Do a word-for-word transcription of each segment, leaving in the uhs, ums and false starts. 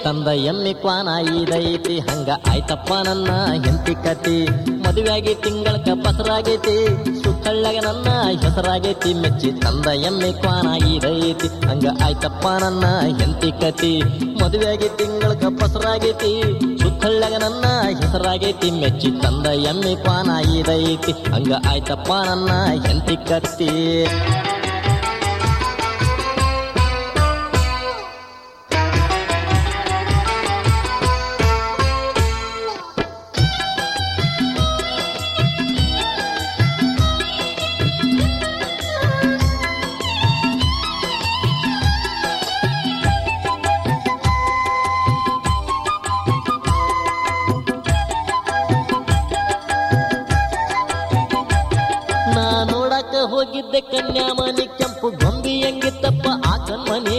ತಂದ ಎಮ್ಮಿ ಕ್ವಾನ ಇದೈತಿ ಹಂಗ ಆಯ್ತಪ್ಪ ನನ್ನ ಹೆಂಡತಿ ಕತಿ ಮದುವೆಯಾಗಿ ತಿಂಗಳಕ ಬಸರಾಗೈತಿ ಸುತ್ತಳ್ಳಗ ನನ್ನ ಹೆಸರಾಗೈತಿ ಮೆಚ್ಚಿ ತಂದ ಎಮ್ಮಿ ಕ್ವಾನ ಇದೈತಿ ಹಂಗ ಆಯ್ತಪ್ಪ ನನ್ನ ಹೆಂಡತಿ ಕತಿ ಮದುವೆಯಾಗಿ ತಿಂಗಳಕ ಬಸರಾಗೈತಿ ಸುತ್ತಳ್ಳಗ ನನ್ನ ಹೆಸರಾಗೈತಿ ಮೆಚ್ಚಿ ತಂದ ಎಮ್ಮಿ ಕ್ವಾನ ಇದೈತಿ ಹಂಗ ಆಯ್ತಪ್ಪ ನನ್ನ ಹೆಂಡತಿ ಕತಿ ಹೋಗಿದ್ದೆ ಕನ್ಯಾಮನಿ ಕೆಂಪು ಗೊಂಬಿ ಹೆಂಗಿತ್ತಪ್ಪ ಆ ಕಣ್ಮನಿ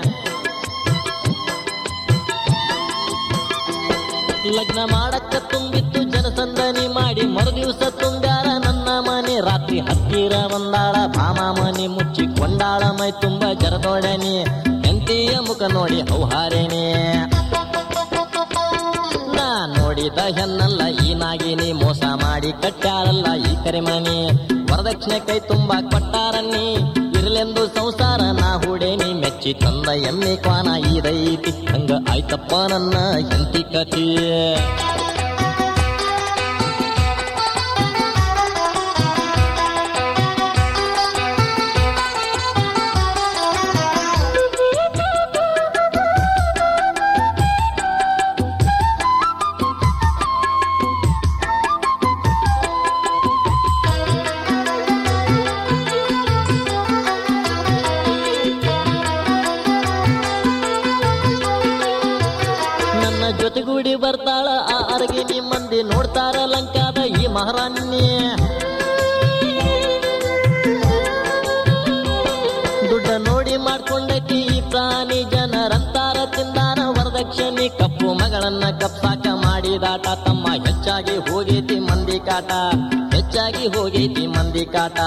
ಲಗ್ನ ಮಾಡಕ್ಕ ತುಂಬಿತ್ತು ಜನಸಂದನಿ ಮಾಡಿ ಮರುದಿವಸ ತುಂಬ್ಯಾರ ನನ್ನ ಮನೆ ರಾತ್ರಿ ಹತ್ತಿರ ಒಂದಾಳ ಭಾಮ ಮನಿ ಮುಚ್ಚಿ ಕೊಂಡಾಳ ಮೈ ತುಂಬ ಜರದೊಡನೆ ಹೆಂಡತಿಯ ಮುಖ ನೋಡಿ ಹೌಹಾರೇನೆ ನಾ ನೋಡಿದ ಹೆಣ್ಣಲ್ಲ ಈ ನಾಗಿನಿ ಮೋಸ ಮಾಡಿ ಕಟ್ಟಾಳಲ್ಲ ಈ ಕರಿಮನಿ ವರದಕ್ಷಿಣೆ ಕೈ ತುಂಬ ಕೊಟ್ಟಾರನ್ನಿ ಇರಲೆಂದು ಸಂಸಾರ ನಾ ಹೂಡೇನಿ ಮೆಚ್ಚಿ ತಂದ ಎಮ್ಮೆ ಕ್ವಾನ ಇದೈತಿ ಹಂಗ ಆಯ್ತಪ್ಪ ನನ್ನ ಹೆಂಡತಿ ಕತಿ ಜೊತೆಗೂಡಿ ಬರ್ತಾಳ ಆ ಅರಗಿನಿ ಮಂದಿ ನೋಡ್ತಾರ ಲಂಕಾದ ಈ ಮಹಾರಾಣಿ ದುಡ್ಡ ನೋಡಿ ಮಾಡ್ಕೊಂಡೈತಿ ಈ ಪ್ರಾಣಿ ಜನರಂತಾರ ತಿಂದಾರ ವರದಕ್ಷಿಣೆ ಕಪ್ಪು ಮಗಳನ್ನ ಕಪ್ಸಾಕ ಮಾಡಿದಾಟ ತಮ್ಮ ಹೆಚ್ಚಾಗಿ ಹೋಗೈತಿ ಮಂದಿ ಕಾಟ ಹೆಚ್ಚಾಗಿ ಹೋಗೈತಿ ಮಂದಿ ಕಾಟ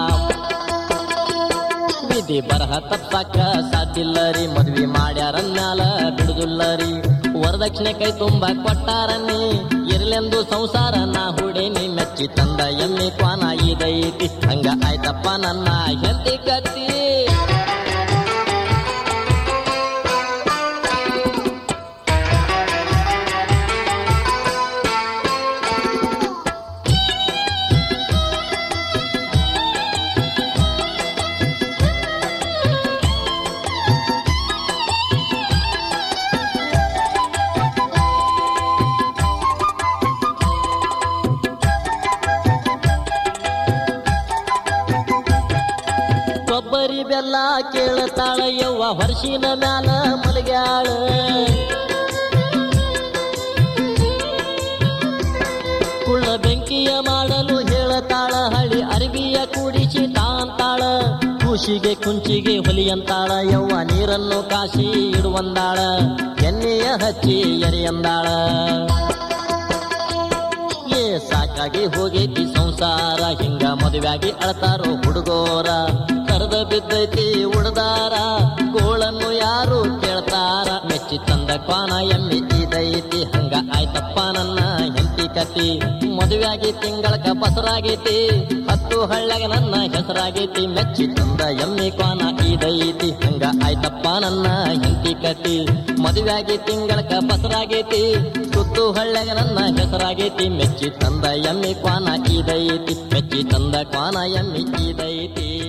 ವಿಧಿ ಬರಹ ತಪ್ಸಾಕ ಸಾಧ್ಯಲ್ಲರಿ ಮದ್ವಿ ಮಾಡ್ಯಾರನ್ಯಾಲ ಬಿಡುದಿಲ್ಲರಿ ವರದಕ್ಷಿಣೆ ಕೈ ತುಂಬ ಕೊಟ್ಟಾರನ್ನಿ ಇರ್ಲೆಂದು ಸಂಸಾರ ನಾ ಹೂಡೇನಿ ಮೆಚ್ಚಿ ತಂದ ಎಮ್ಮಿ ಕ್ವಾನ ಇದೈತಿ ಹಂಗ ಆಯ್ತಪ್ಪ ನನ್ನ ಹೆಂಡತಿ ಕತಿ ಕೊಬ್ಬರಿ ಬೆಲ್ಲ ಕೇಳತಾಳ ಯವ್ವ ವರ್ಷಿನ ಮ್ಯಾಲ ಮಲಗ್ಯಾಳ ಕುಳ್ಳ ಬೆಂಕಿಯ ಮಾಡಲು ಹೇಳತಾಳ ಹಳಿ ಅರಿವಿಯ ಕೂಡಿಸಿ ತಾಂತಾಳ ಕೂಸಿಗೆ ಕುಂಚಿಗೆ ಹೊಲಿಯಂತಾಳ ಯವ್ವ ನೀರನ್ನು ಕಾಸಿ ಇಡುವಂದಾಳ ಎಣ್ಣೆಯ ಹಚ್ಚಿ ಎರಿಯಂದಾಳ ಏ ಸಾಕಾಗಿ ಹೋಗೈತಿ ಸಂಸಾರ ಹಿಂಗ ಮದುವೆಯಾಗಿ ಅಳ್ತಾರೋ ಹುಡುಗೋರ ಕರೆದ ಬಿದ್ದೈತಿ ಉಡ್ದಾರ ಗೋಳನ್ನು ಯಾರು ಕೇಳ್ತಾರ ಮೆಚ್ಚಿ ತಂದ ಕ್ವಾನ ಎಮ್ಮಿ ಇದೈತಿ ಹಂಗ ಆಯ್ತಪ್ಪ ನನ್ನ ಹೆಂಡತಿ ಕತಿ ಮದುವೆಯಾಗಿ ತಿಂಗಳಕ ಬಸರಾಗೈತಿ ಹತ್ತು ಹಳ್ಳಗ ನನ್ನ ಹೆಸರಾಗೈತಿ ಮೆಚ್ಚಿ ತಂದ ಎಮ್ಮಿ ಕ್ವಾನ ಇದೈತಿ ಹಂಗ ಆಯ್ತಪ್ಪ ನನ್ನ ಹೆಂಡತಿ ಕತಿ ಮದುವೆಯಾಗಿ ತಿಂಗಳಕ ಬಸರಾಗೈತಿ ಸುತ್ತು ಹಳ್ಳಗ ನನ್ನ ಹೆಸರಾಗೈತಿ ಮೆಚ್ಚಿ ತಂದ ಎಮ್ಮಿ ಕ್ವಾನ ಇದೈತಿ ಮೆಚ್ಚಿ ತಂದ ಕ್ವಾನ ಎಮ್ಮಿ ಇದೈತಿ